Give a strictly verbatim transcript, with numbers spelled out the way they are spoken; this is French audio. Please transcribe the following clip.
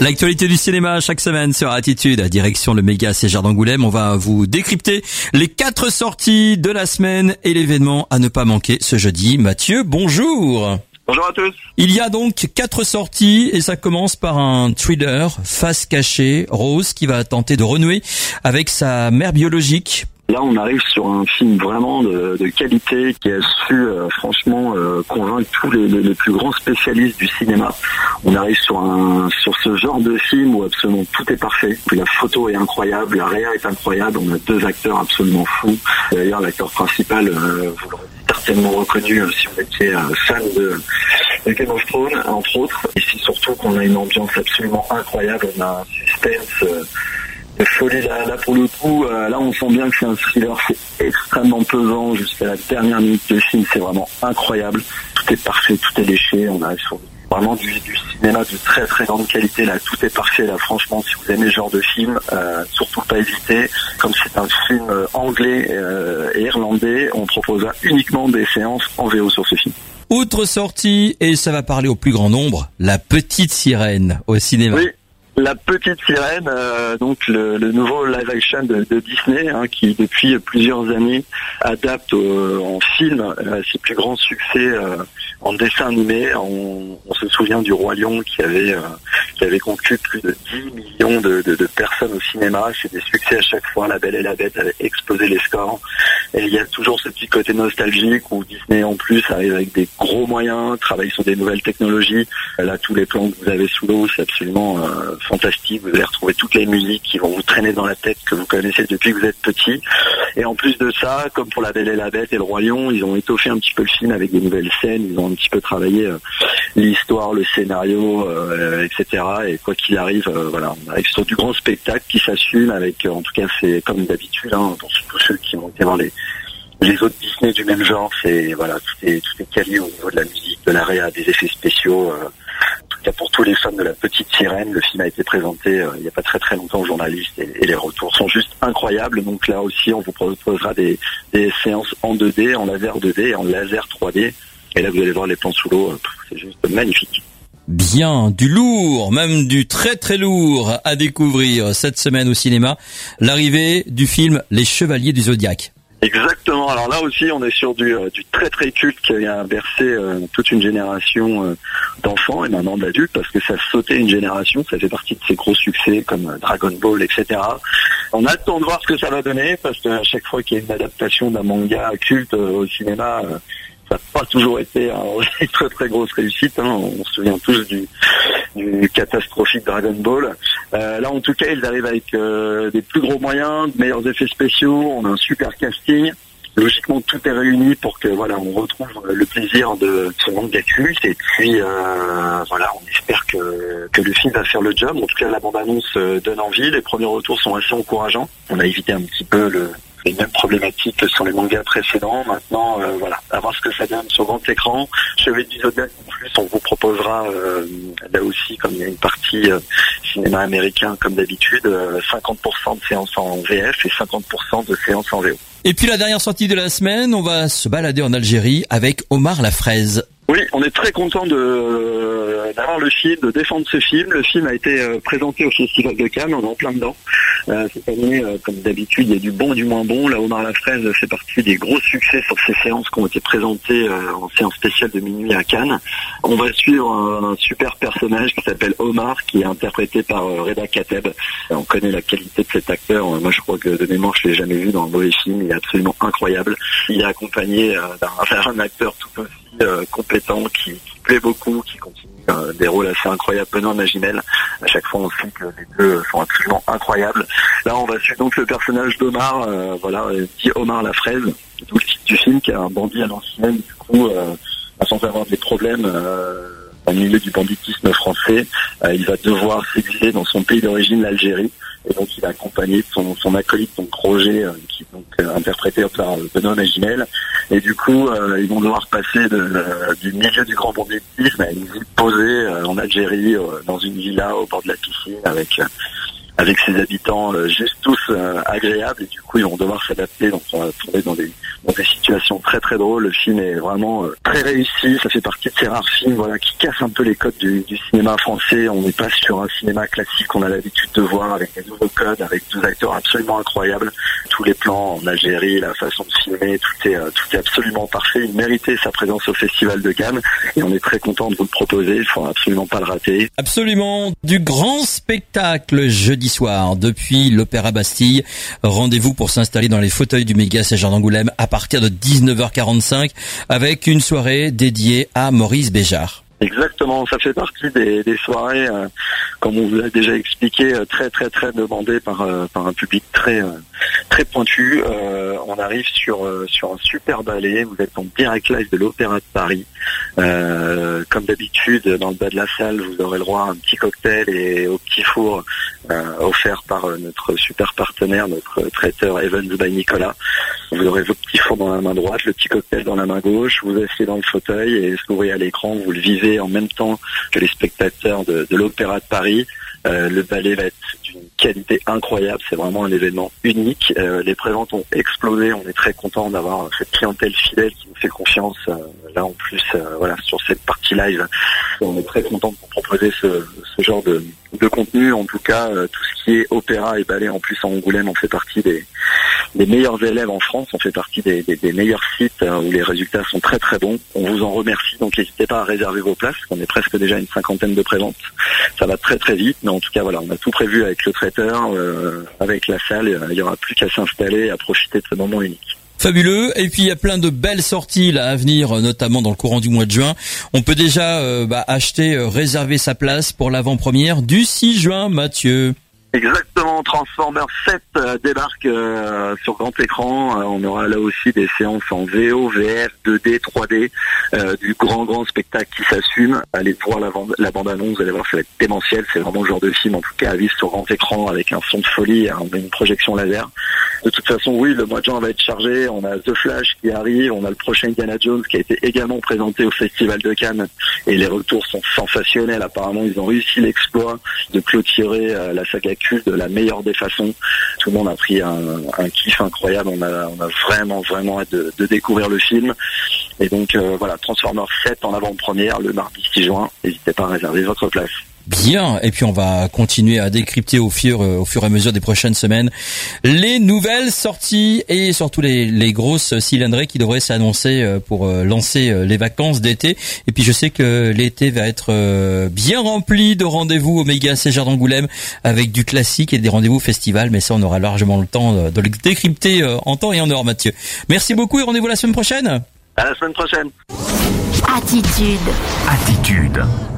L'actualité du cinéma chaque semaine sur Attitude, direction le méga Cégère d'Angoulême. On va vous décrypter les quatre sorties de la semaine et l'événement à ne pas manquer ce jeudi. Mathieu, bonjour. Bonjour à tous. Il y a donc quatre sorties et ça commence par un thriller, Face cachée, Rose qui va tenter de renouer avec sa mère biologique. Là, on arrive sur un film vraiment de, de qualité qui a su euh, franchement euh, convaincre tous les, les, les plus grands spécialistes du cinéma. On arrive sur un sur ce genre de film où absolument tout est parfait. La photo est incroyable, la réa est incroyable. On a deux acteurs absolument fous. D'ailleurs, l'acteur principal, euh, vous l'aurez certainement reconnu euh, si vous étiez euh, fan de, de Game of Thrones, entre autres. Ici, surtout qu'on a une ambiance absolument incroyable. On a un suspense. Euh, de folie là, là pour le coup, euh, là on sent bien que c'est un thriller, c'est extrêmement pesant jusqu'à la dernière minute de film, c'est vraiment incroyable, tout est parfait, tout est léché, on arrive sur vraiment du, du cinéma de très très grande qualité là, tout est parfait là, franchement si vous aimez ce genre de film, euh, surtout pas hésiter, comme c'est un film anglais euh, et irlandais, on proposera uniquement des séances en V O sur ce film. Autre sortie, et ça va parler au plus grand nombre, La Petite Sirène au cinéma. Oui. La Petite Sirène, euh, donc le, le nouveau live action de, de Disney, hein, qui depuis plusieurs années adapte euh, en film euh, ses plus grands succès euh, en dessin animé. On, on se souvient du Roi Lion qui avait euh, qui avait conquis plus de dix millions de, de, de personnes au cinéma. C'est des succès à chaque fois. La Belle et la Bête avait explosé les scores. Et il y a toujours ce petit côté nostalgique où Disney en plus arrive avec des gros moyens, travaille sur des nouvelles technologies. Là, tous les plans que vous avez sous l'eau, c'est absolument euh, fantastique. Vous allez retrouver toutes les musiques qui vont vous traîner dans la tête, que vous connaissez depuis que vous êtes petit. Et en plus de ça, comme pour La Belle et la Bête et le Roi Lion, ils ont étoffé un petit peu le film avec des nouvelles scènes. Ils ont un petit peu travaillé euh, l'histoire, le scénario, euh, et cetera. Et quoi qu'il arrive, euh, voilà, on arrive sur du grand spectacle qui s'assume avec, euh, en tout cas, c'est comme d'habitude, hein, pour tous ceux qui ont été voir les les autres Disney du même genre, c'est voilà, tout est tout est calé au niveau de la musique, de la réa, des effets spéciaux. Euh, en tout cas pour tous les fans de La Petite Sirène, le film a été présenté euh, il n'y a pas très très longtemps aux journalistes et, et les retours sont juste incroyables. Donc là aussi, on vous proposera des, des séances en deux D, en laser deux D et en laser trois D. Et là, vous allez voir les plans sous l'eau, c'est juste magnifique. Bien, du lourd, même du très très lourd à découvrir cette semaine au cinéma. L'arrivée du film Les Chevaliers du Zodiaque. Exactement. Alors là aussi, on est sur du, euh, du très très culte qui a bercé euh, toute une génération euh, d'enfants et maintenant d'adultes parce que ça sautait une génération. Ça fait partie de ces gros succès comme euh, Dragon Ball, et cetera. On a le temps de voir ce que ça va donner parce qu'à chaque fois qu'il y a une adaptation d'un manga culte euh, au cinéma, euh, ça n'a pas toujours été hein, une très très grosse réussite. Hein. On se souvient tous du, du catastrophique Dragon Ball. Euh, là, en tout cas, ils arrivent avec euh, des plus gros moyens, de meilleurs effets spéciaux. On a un super casting. Logiquement, tout est réuni pour que voilà, on retrouve le plaisir de ce manga culte. Et puis, euh, voilà, on espère que que le film va faire le job. En tout cas, la bande-annonce euh, donne envie. Les premiers retours sont assez encourageants. On a évité un petit peu le les mêmes problématiques que sur les mangas précédents. Maintenant, euh, voilà, à voir ce que ça donne sur grand écran. Chevalier du Zodiaque, en plus, on vous proposera euh, là aussi, comme il y a une partie euh, cinéma américain comme d'habitude, euh, cinquante pour cent de séances en V F et cinquante pour cent de séances en V O. Et puis la dernière sortie de la semaine, on va se balader en Algérie avec Omar la Fraise. Oui, on est très content de euh, d'avoir le film, de défendre ce film. Le film a été euh, présenté au Festival de Cannes, on est en plein dedans. Euh, cette année, euh, comme d'habitude, il y a du bon et du moins bon. Là, Omar la Fraise fait partie des gros succès sur ces séances qui ont été présentées euh, en séance spéciale de minuit à Cannes. On va suivre un, un super personnage qui s'appelle Omar, qui est interprété par euh, Reda Kateb. On connaît la qualité de cet acteur. Euh, moi, je crois que de mémoire, je l'ai jamais vu dans un mauvais film. Il est absolument incroyable. Il est accompagné euh, d'un, d'un acteur tout aussi Euh, compétent, qui, qui plaît beaucoup, qui continue euh, des rôles assez incroyables. Benoît Magimel, à chaque fois on sait que les deux sont absolument incroyables. Là on va suivre donc le personnage d'Omar, euh, voilà, dit Omar la Fraise, tout le titre du film, qui est un bandit à l'ancienne, du coup, euh, sans avoir des problèmes euh, au milieu du banditisme français, euh, il va devoir s'exiler dans son pays d'origine, l'Algérie. Et donc il est accompagné de son, son acolyte, donc Roger, euh, qui est donc euh, interprété par euh, Benoît Magimel. Et du coup, euh, ils vont devoir passer de, euh, du milieu du grand banditisme à une ville posée euh, en Algérie, euh, dans une villa au bord de la piscine, avec euh, avec ses habitants euh, juste tous euh, agréables, et du coup ils vont devoir s'adapter, donc on va tomber dans des, dans des situations très très drôles. Le film est vraiment euh, très réussi, ça fait partie de ces rares films voilà, qui cassent un peu les codes du, du cinéma français. On n'est pas sur un cinéma classique qu'on a l'habitude de voir avec des nouveaux codes, avec deux acteurs absolument incroyables. Tous les plans en Algérie, la façon de filmer, tout est, euh, tout est absolument parfait. Il méritait sa présence au Festival de Cannes et on est très content de vous le proposer, il faut absolument pas le rater. Absolument, du grand spectacle jeudi soir depuis l'Opéra Bastille. Rendez-vous pour s'installer dans les fauteuils du Méga Cégep d'Angoulême à partir de dix-neuf heures quarante-cinq avec une soirée dédiée à Maurice Béjart. Exactement, ça fait partie des, des soirées, euh, comme on vous l'a déjà expliqué, euh, très très très demandées par euh, par un public très euh, très pointu. Euh, on arrive sur euh, sur un super ballet. Vous êtes en direct live de l'Opéra de Paris. Euh, comme d'habitude, dans le bas de la salle, vous aurez le droit à un petit cocktail et au petit four euh, offert par euh, notre super partenaire, notre traiteur Evans by Nicolas. Vous aurez votre petit four dans la main droite, le petit cocktail dans la main gauche. Vous asseyez dans le fauteuil et souriez à l'écran. Vous le vivez en même temps que les spectateurs de, de l'Opéra de Paris. Euh, le ballet va être d'une qualité incroyable, c'est vraiment un événement unique. Euh, les préventes ont explosé, on est très content d'avoir cette clientèle fidèle qui nous fait confiance. Euh, là en plus, euh, voilà, sur cette partie live, on est très content de vous proposer ce, ce genre de, de contenu. En tout cas, euh, tout ce qui est opéra et ballet, en plus en Angoulême, on fait partie des, des meilleurs élèves en France, on fait partie des, des, des meilleurs sites euh, où les résultats sont très très bons. On vous en remercie, donc n'hésitez pas à réserver vos places, on est presque déjà une cinquantaine de préventes. Ça va très très vite, mais en tout cas voilà, on a tout prévu avec le traiteur, euh, avec la salle, euh, il y aura plus qu'à s'installer et à profiter de ce moment unique. Fabuleux. Et puis il y a plein de belles sorties là à venir, notamment dans le courant du mois de juin. On peut déjà euh, bah, acheter, euh, réserver sa place pour l'avant-première du six juin, Mathieu. Exactement, Transformers sept euh, débarque euh, sur grand écran. Euh, on aura là aussi des séances en V O, V F, deux D, trois D, euh, du grand grand spectacle qui s'assume. Allez voir la, la bande-annonce, vous allez voir, ça va être démentiel. C'est vraiment le genre de film, en tout cas, à vivre sur grand écran avec un son de folie, hein, une projection laser. De toute façon, oui, le mois de juin va être chargé. On a The Flash qui arrive, on a le prochain Indiana Jones qui a été également présenté au Festival de Cannes et les retours sont sensationnels. Apparemment, ils ont réussi l'exploit de clôturer euh, la saga culte de la meilleure des façons. Tout le monde a pris un, un kiff incroyable. On a, on a vraiment, vraiment hâte de, de découvrir le film. Et donc, euh, voilà, Transformers sept en avant-première le mardi six juin. N'hésitez pas à réserver votre place. Bien, et puis on va continuer à décrypter au fur, au fur et à mesure des prochaines semaines les nouvelles sorties et surtout les, les grosses cylindrées qui devraient s'annoncer pour lancer les vacances d'été. Et puis je sais que l'été va être bien rempli de rendez-vous au Méga Cégep d'Angoulême avec du classique et des rendez-vous festival, mais ça on aura largement le temps de le décrypter en temps et en heure, Mathieu. Merci beaucoup et rendez-vous la semaine prochaine. À la semaine prochaine. Attitude. Attitude.